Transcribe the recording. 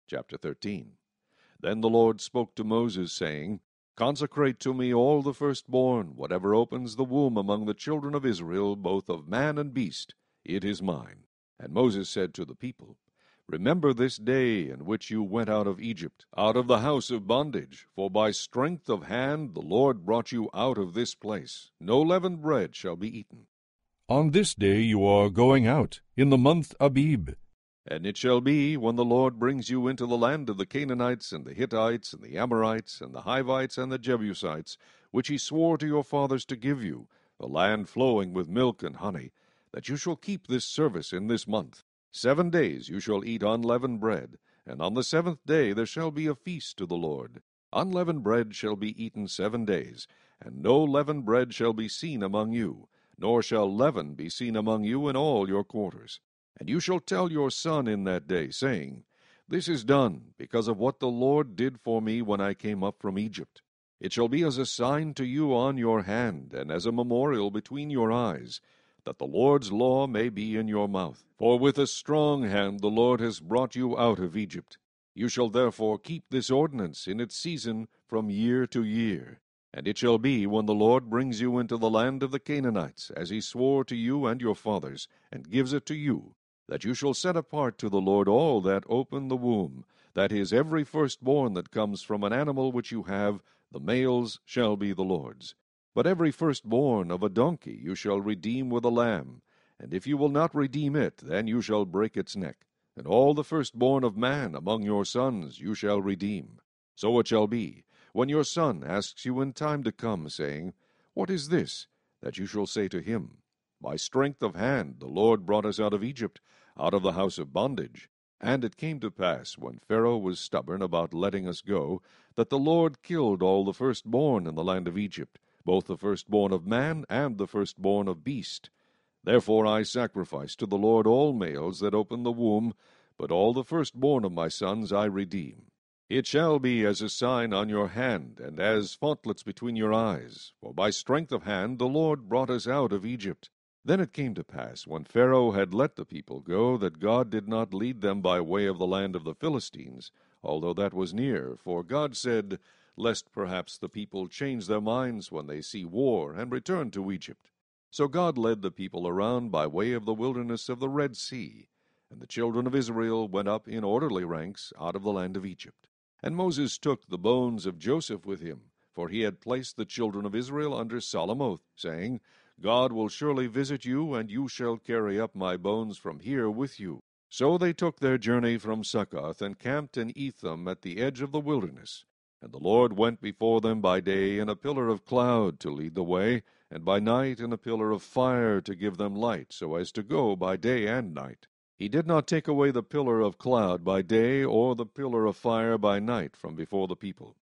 Chapter 13. Then the Lord spoke to Moses, saying, Consecrate to me all the firstborn, whatever opens the womb among the children of Israel, both of man and beast, it is mine. And Moses said to the people, Remember this day in which you went out of Egypt, out of the house of bondage, for by strength of hand the Lord brought you out of this place. No leavened bread shall be eaten. On this day you are going out, in the month Abib. And it shall be, when the Lord brings you into the land of the Canaanites, and the Hittites, and the Amorites, and the Hivites, and the Jebusites, which he swore to your fathers to give you, a land flowing with milk and honey, that you shall keep this service in this month. 7 days you shall eat unleavened bread, and on the 7th day there shall be a feast to the Lord. Unleavened bread shall be eaten 7 days, and no leavened bread shall be seen among you, nor shall leaven be seen among you in all your quarters. And you shall tell your son in that day, saying, This is done because of what the Lord did for me when I came up from Egypt. It shall be as a sign to you on your hand, and as a memorial between your eyes, that the Lord's law may be in your mouth. For with a strong hand the Lord has brought you out of Egypt. You shall therefore keep this ordinance in its season from year to year. And it shall be, when the Lord brings you into the land of the Canaanites, as he swore to you and your fathers, and gives it to you, that you shall set apart to the Lord all that open the womb, that is, every firstborn that comes from an animal which you have, the males shall be the Lord's. But every firstborn of a donkey you shall redeem with a lamb, and if you will not redeem it, then you shall break its neck. And all the firstborn of man among your sons you shall redeem. So it shall be, when your son asks you in time to come, saying, What is this? That you shall say to him, By strength of hand the Lord brought us out of Egypt, out of the house of bondage. And it came to pass, when Pharaoh was stubborn about letting us go, that the Lord killed all the firstborn in the land of Egypt, both the firstborn of man and the firstborn of beast. Therefore I sacrifice to the Lord all males that open the womb, but all the firstborn of my sons I redeem. It shall be as a sign on your hand, and as frontlets between your eyes. For by strength of hand the Lord brought us out of Egypt. Then it came to pass, when Pharaoh had let the people go, that God did not lead them by way of the land of the Philistines, although that was near. For God said, Lest perhaps the people change their minds when they see war, and return to Egypt. So God led the people around by way of the wilderness of the Red Sea. And the children of Israel went up in orderly ranks out of the land of Egypt. And Moses took the bones of Joseph with him, for he had placed the children of Israel under solemn oath, saying, God will surely visit you, and you shall carry up my bones from here with you. So they took their journey from Succoth, and camped in Etham at the edge of the wilderness. And the Lord went before them by day in a pillar of cloud to lead the way, and by night in a pillar of fire to give them light, so as to go by day and night. He did not take away the pillar of cloud by day, or the pillar of fire by night from before the people.